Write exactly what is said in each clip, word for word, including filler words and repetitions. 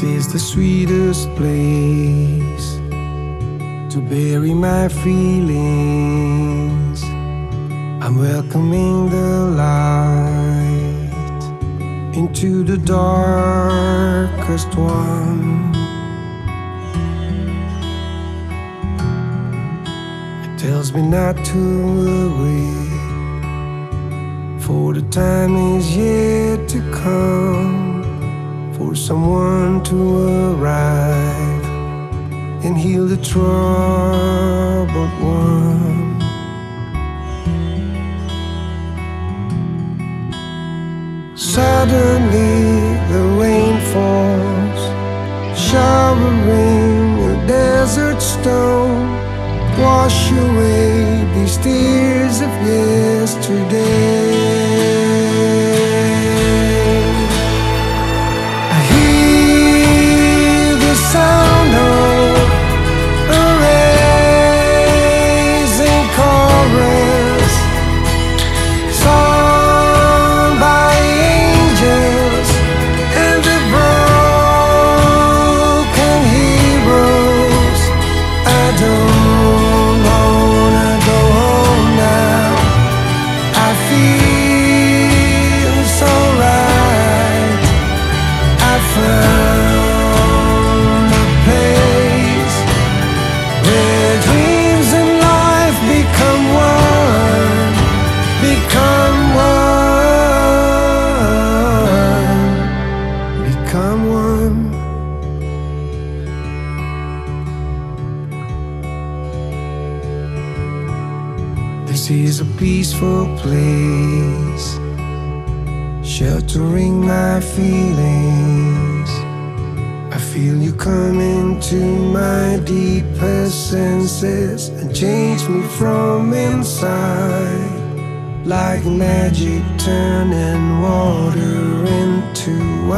This is the sweetest place to bury my feelings. I'm welcoming the light into the darkest one. It tells me not to worry, for the time is yet to come, for someone to arrive and heal the troubled one. Suddenly the rain falls, showering a desert stone. Wash away these tears of yesterday. I hear the sound of a rising chorus, sung by angels and the broken heroes. I don't This is a peaceful place, sheltering my feelings. I feel you come into my deepest senses and change me from inside, like magic turning water into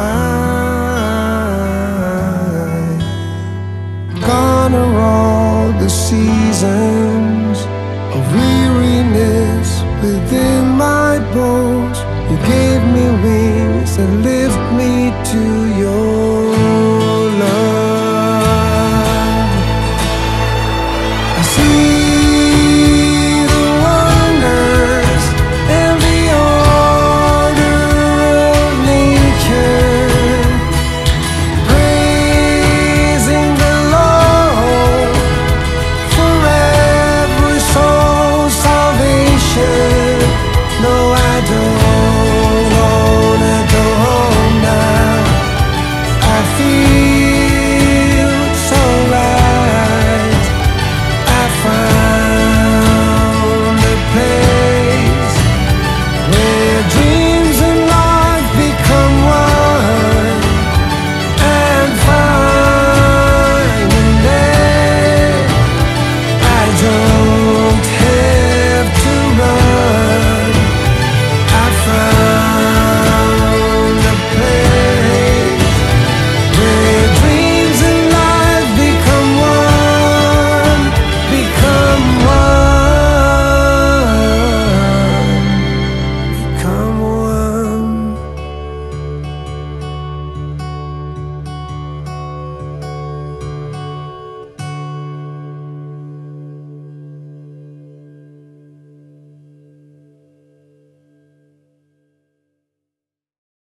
wine. Gone are all the seasons of weariness within my bones. You gave me wings that lift me to your love. I see